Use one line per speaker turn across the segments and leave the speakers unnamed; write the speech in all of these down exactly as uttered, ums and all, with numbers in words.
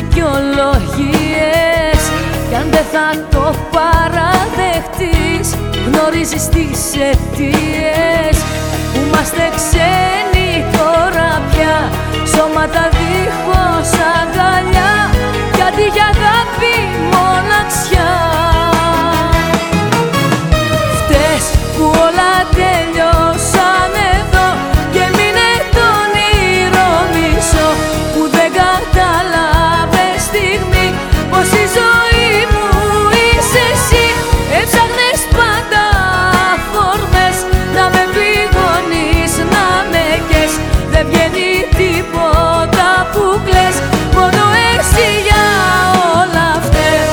δικαιολογίες, κι αν δεν θα το παραδεχτείς, γνωρίζεις τις αιτίες που είμαστε ξένοι τώρα πια, σώματα δίχως αγκαλιά, γιατί για αγάπη μοναξιά. Φταίς που όλα τελειώσαν εδώ και μείνε το όνειρο μισό, που δεν κατάλαβες στιγμή πως η ζωή μου είσαι εσύ. Έψαχνες πάντα φόρμες να με πληγώνεις, να με κες, δεν βγαίνει τίποτα που κλαις, μόνο εσύ για όλα φταίς.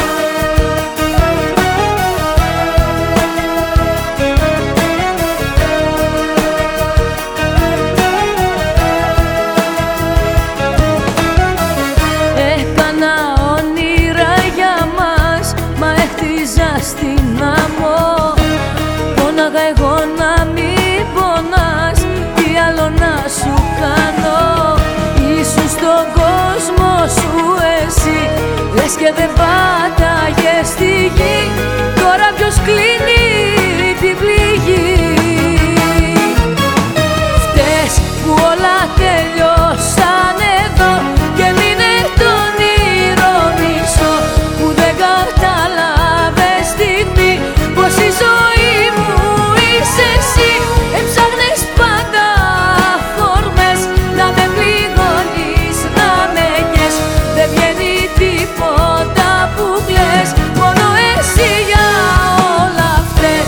Έκανα όνειρα για μας, μα έχτιζα στην άμμο. Πόναγα εγώ να μην πονάς, τι άλλο να σου κάνω. Ήσουν στον κόσμο σου εσύ, λες και δεν πάταγες στη γη, τώρα ποιος κλείνει την πληγή. Φταίς που όλα τελειώσαν εδώ και μείνε το όνειρο μισό, που δεν κατάλαβες στιγμή πως η ζωή μου είσαι εσύ. Έψαχνες πάντα φόρμες να με πληγώνεις, να με κες, δεν βγαίνει τίποτα που κλαις, μόνο εσύ για όλα φταίς.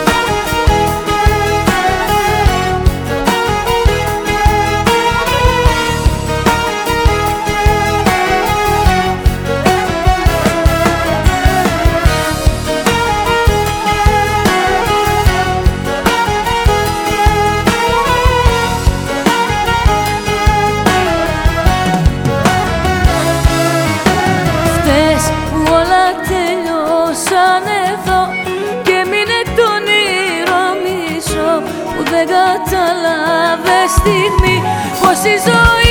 Φταίς που όλα τελειώσαν εδώ και μείνε το όνειρο μισό, που δεν κατάλαβες στιγμή πως η ζωή